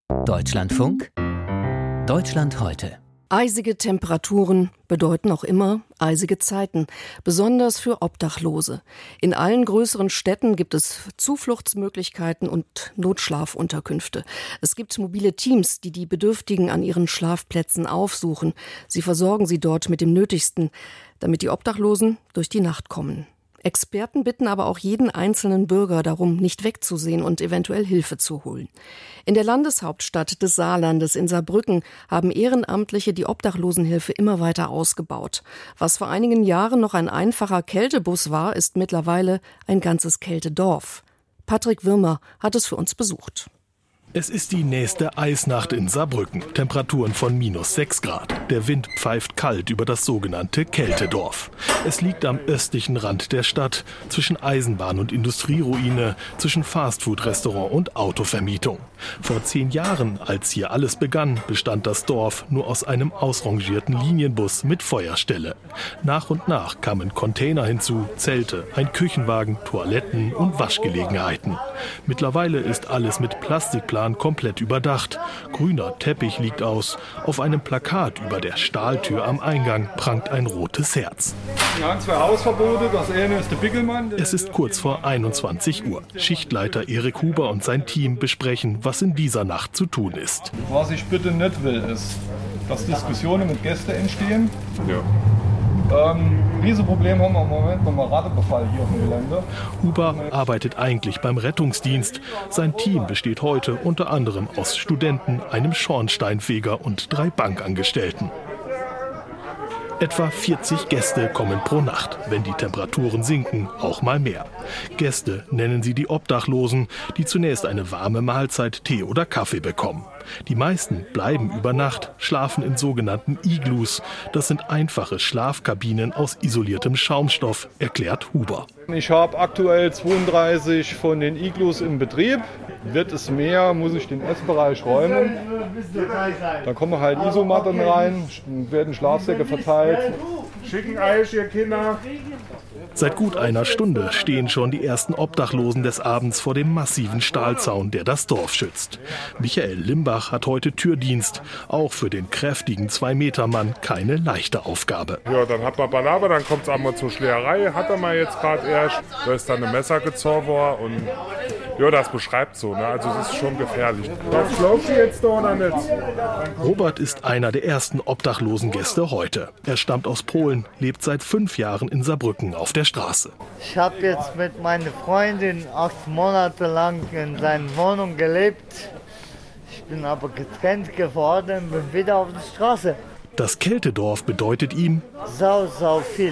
Deutschlandfunk, Deutschland heute. Eisige Temperaturen bedeuten auch immer eisige Zeiten, besonders für Obdachlose. In allen größeren Städten gibt es Zufluchtsmöglichkeiten und Notschlafunterkünfte. Es gibt mobile Teams, die die Bedürftigen an ihren Schlafplätzen aufsuchen. Sie versorgen sie dort mit dem Nötigsten, damit die Obdachlosen durch die Nacht kommen. Experten bitten aber auch jeden einzelnen Bürger darum, nicht wegzusehen und eventuell Hilfe zu holen. In der Landeshauptstadt des Saarlandes, in Saarbrücken, haben Ehrenamtliche die Obdachlosenhilfe immer weiter ausgebaut. Was vor einigen Jahren noch ein einfacher Kältebus war, ist mittlerweile ein ganzes Kältedorf. Patrick Wirmer hat es für uns besucht. Es ist die nächste Eisnacht in Saarbrücken. Temperaturen von -6 Grad. Der Wind pfeift kalt über das sogenannte Kältedorf. Es liegt am östlichen Rand der Stadt, zwischen Eisenbahn- und Industrieruine, zwischen Fastfood-Restaurant und Autovermietung. Vor 10 Jahren, als hier alles begann, bestand das Dorf nur aus einem ausrangierten Linienbus mit Feuerstelle. Nach und nach kamen Container hinzu, Zelte, ein Küchenwagen, Toiletten und Waschgelegenheiten. Mittlerweile ist alles mit Plastikplan komplett überdacht. Grüner Teppich liegt aus. Auf einem Plakat über der Stahltür am Eingang prangt ein rotes Herz. Wir haben 2 Hausverbote. Das eine ist der Bickelmann. Es ist kurz vor 21 Uhr. Schichtleiter Erik Huber und sein Team besprechen, was in dieser Nacht zu tun ist. Was ich bitte nicht will, ist, dass Diskussionen mit Gästen entstehen. Ja. Riesenproblem haben wir im Moment nochmal Rattebefall hier auf dem Gelände. Huber arbeitet eigentlich beim Rettungsdienst. Sein Team besteht heute unter anderem aus Studenten, einem Schornsteinfeger und 3 Bankangestellten. Etwa 40 Gäste kommen pro Nacht, wenn die Temperaturen sinken, auch mal mehr. Gäste nennen sie die Obdachlosen, die zunächst eine warme Mahlzeit, Tee oder Kaffee bekommen. Die meisten bleiben über Nacht, schlafen in sogenannten Iglus. Das sind einfache Schlafkabinen aus isoliertem Schaumstoff, erklärt Huber. Ich habe aktuell 32 von den Iglus im Betrieb. Wird es mehr, muss ich den Essbereich räumen. Da kommen halt Isomatten rein, werden Schlafsäcke verteilt. Schicken Eis, ihr Kinder. Seit gut einer Stunde stehen schon die ersten Obdachlosen des Abends vor dem massiven Stahlzaun, der das Dorf schützt. Michael Limbach hat heute Türdienst. Auch für den kräftigen 2-Meter-Mann keine leichte Aufgabe. Ja, dann hat man Balaber, dann kommt es einmal zur Schlägerei. Hat er mal jetzt gerade erst. Da ist dann ein Messer gezogen worden und ja, das beschreibt so. Ne? Also es ist schon gefährlich. Was glaubst du jetzt da oder nicht? Robert ist einer der ersten obdachlosen Gäste heute. Er stammt aus Polen, lebt seit 5 Jahren in Saarbrücken auf der Straße. Ich habe jetzt mit meiner Freundin 8 Monate lang in seiner Wohnung gelebt. Ich bin aber getrennt geworden und bin wieder auf der Straße. Das Kältedorf bedeutet ihm Sau viel.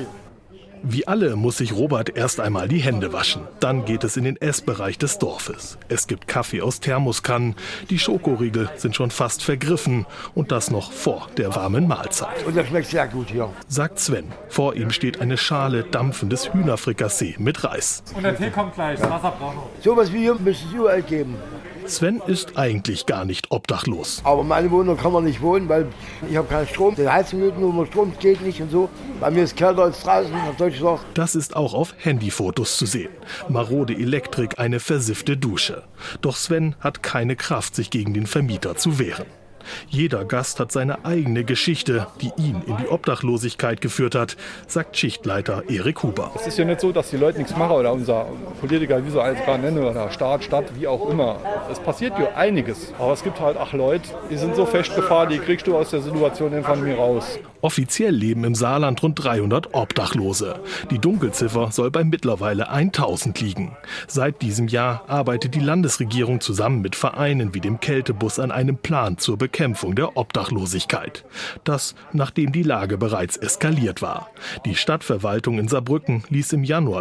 Wie alle muss sich Robert erst einmal die Hände waschen. Dann geht es in den Essbereich des Dorfes. Es gibt Kaffee aus Thermoskannen. Die Schokoriegel sind schon fast vergriffen. Und das noch vor der warmen Mahlzeit. Und das schmeckt sehr gut hier, sagt Sven. Vor ihm steht eine Schale dampfendes Hühnerfrikassee mit Reis. Und der Tee kommt gleich, Wasser brauchen wir. Sowas wie hier müsste es überall geben. Sven ist eigentlich gar nicht obdachlos. Aber meine Wohnung kann man nicht wohnen, weil ich habe keinen Strom. Die Heizung geht nur, Strom geht nicht und so. Bei mir ist kälter als draußen, auf Deutsch gesagt. Das ist auch auf Handyfotos zu sehen. Marode Elektrik, eine versiffte Dusche. Doch Sven hat keine Kraft, sich gegen den Vermieter zu wehren. Jeder Gast hat seine eigene Geschichte, die ihn in die Obdachlosigkeit geführt hat, sagt Schichtleiter Erik Huber. Es ist ja nicht so, dass die Leute nichts machen oder unser Politiker, wie so alles gerade nennen, oder Staat, Stadt, wie auch immer. Es passiert ja einiges. Aber es gibt halt auch Leute, die sind so festgefahren, die kriegst du aus der Situation einfach nicht mehr raus. Offiziell leben im Saarland rund 300 Obdachlose. Die Dunkelziffer soll bei mittlerweile 1000 liegen. Seit diesem Jahr arbeitet die Landesregierung zusammen mit Vereinen wie dem Kältebus an einem Plan zur Bekämpfung der Obdachlosigkeit. Das, nachdem die Lage bereits eskaliert war. Die Stadtverwaltung in Saarbrücken ließ im Januar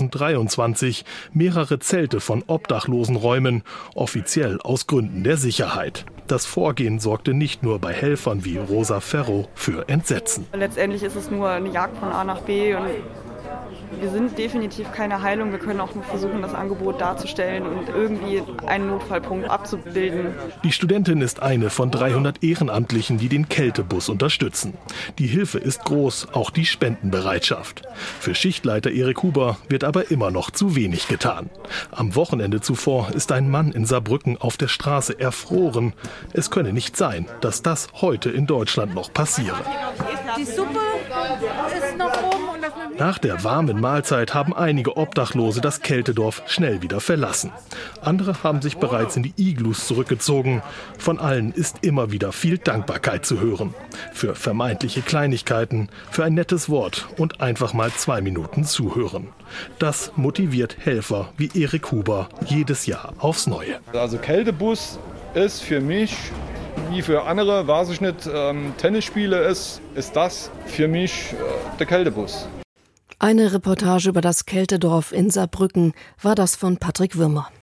2023 mehrere Zelte von Obdachlosen räumen, offiziell aus Gründen der Sicherheit. Das Vorgehen sorgte nicht nur bei Helfern wie Rosa Ferro für Entsetzen. Letztendlich ist es nur eine Jagd von A nach B und Wir sind definitiv keine Heilung. Wir können auch nur versuchen, das Angebot darzustellen und irgendwie einen Notfallpunkt abzubilden. Die Studentin ist eine von 300 Ehrenamtlichen, die den Kältebus unterstützen. Die Hilfe ist groß, auch die Spendenbereitschaft. Für Schichtleiter Erik Huber wird aber immer noch zu wenig getan. Am Wochenende zuvor ist ein Mann in Saarbrücken auf der Straße erfroren. Es könne nicht sein, dass das heute in Deutschland noch passiere. Die Suppe ist noch oben. Nach der warmen Mahlzeit haben einige Obdachlose das Kältedorf schnell wieder verlassen. Andere haben sich bereits in die Iglus zurückgezogen. Von allen ist immer wieder viel Dankbarkeit zu hören. Für vermeintliche Kleinigkeiten, für ein nettes Wort und einfach mal 2 Minuten zuhören. Das motiviert Helfer wie Erik Huber jedes Jahr aufs Neue. Also Kältebus ist für mich, wie für andere, weiß ich nicht, Tennisspiele ist das für mich der Kältebus. Eine Reportage über das Kältedorf in Saarbrücken war das von Patrick Wirmer.